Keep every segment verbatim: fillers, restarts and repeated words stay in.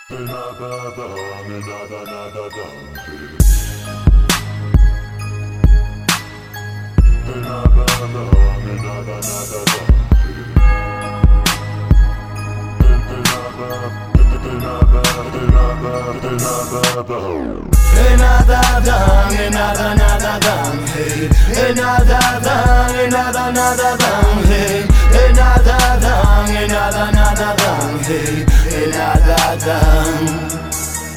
E nada dan, e nada nada dan, hey. E nada dan, e nada nada dan, hey. E nada dan, e nada nada dan, hey. E nada dan.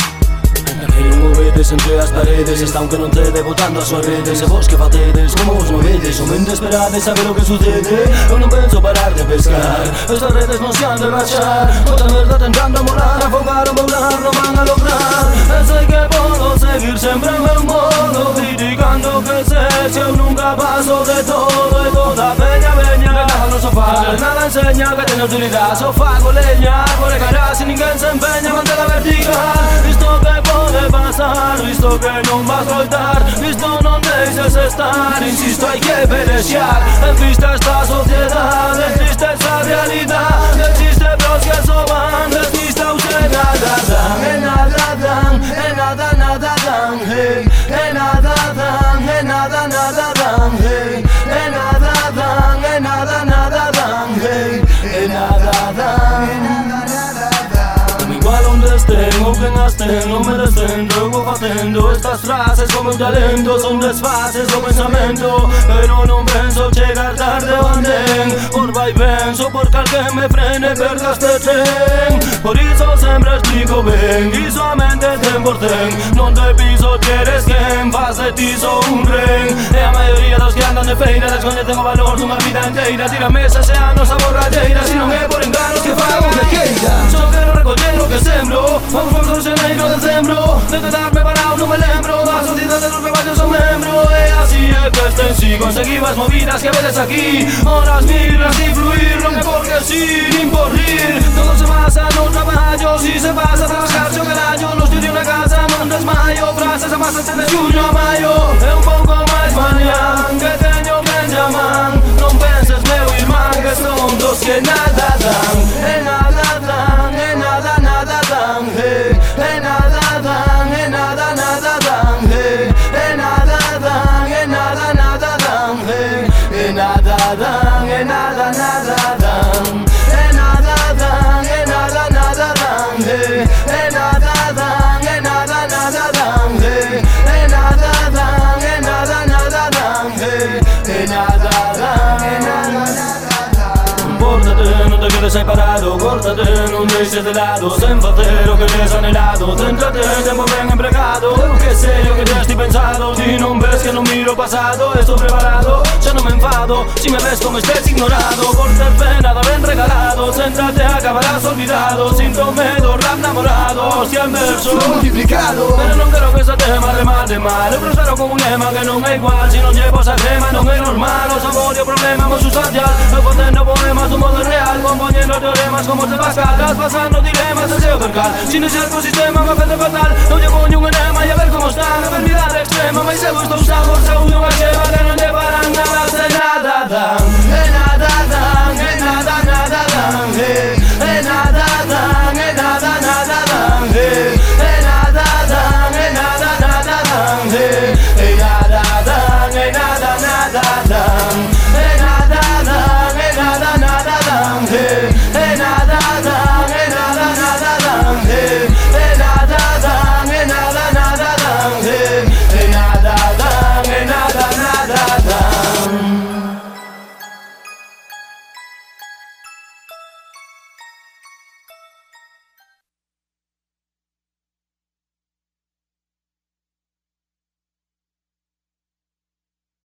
Que non o vedes entre as paredes, está aunque non te de botando as súas redes. E vos que fatedes, como vos non vedes, o mente esperade saber o que sucede. Eu non penso parar de pescar, estas redes non se han de baixar. Toda merda tentando morar, afogar o meu lar non van a lograr. E sei que podo seguir sempre en meu modo, criticando que sexa, eu nunca paso de todo. E toda peña veña, que caga no sofá, nada enseña que ten utilidade. Só fago leña, por cara, se ninguén se empeña, mantela vertical. Isto que pode pasar, visto que non vas voltar, visto non deixes estar, insisto, hai que pelexar. En vista esta sociedade, existe esa realidade, existe pros que soban, despista usted nada dan, e nada dan, e nada nada dan, hey. E nada dan, e nada nada dan, hey. E nada dan, e nada nada dan, hey. E nada dan, e nada nada dan. Igual onde estén ou quen as ten, non me descendo, eu vou facendo estas frases como un talento. Son desfases do pensamento, pero non penso chegar tarde ao andén. Por vai ben, só porque alguén me frene, perda este tren. Por iso sempre explico ben, e soamente cen por cen. Non te piso que eres quen, faz de ti só un ren. E a maioría dos que andan de feira descoñecen o valor dunha vida inteira. Tira mesa se a nosa borralleira, se non é por enganos que fago o que queira. Só quero recoller o que sembro, vamos por con xaneiro e decembro. De quedarme parado non me lembro, da sociedade dos que vayos son membro. E así é que este si conseguí as movidas que vedes aquí. Horas mil, así fluir, non é porque si, nin por rir. Todo se basa no traballo, si se pasa a trabajar xo carallo. No estudio na casa non desmayo, frases amasanse de xuño a maio. É un pouco máis mañán que teño que llaman. Non penses meu irmán que son dos que nada dan, e nada dan, e nada nada dan, hey. E nada dan, e nada nada dan, hey. E nada dan, e nada nada dan, hey. E nada dan, e nada nada dan. E nada dan, e nada nada dan, hey. E nada dan, e nada nada dan, hey. E nada dan, e nada nada dan, hey. E nada dan, e nada nada dan. Pórtate, non te quedes aí parado, córtate, non deixes de lado, sen facer o que tes anhelado. Céntrate, tempo ben empregado, eu que sei o que tes ti pensado. Ti non ves que non miro o pasado, estou preparado, xa non me enfado. Si me ves como estés ignorado, por ter fe nada ben regalado. Céntrate, acabarás olvidado, sinto medo, rap namorado, hostia en verso multiplicado. Pero non quero que ese tema remate mal, eu prospero con un lema que non é igual. Si non llevo esa crema non é normal, os amor e o problema mo sustancial. Eu contendo poemas dun modo real, componiendo teoremas como os de Pascal, traspasando dilemas de seu percal. Sin ese ecosistema me fede fatal, non lle poño un enema e a ver como está. Enfermidade extrema, mais eu estou usado por saúde unha cheva que non lle paran nada, de nada dan, de nada.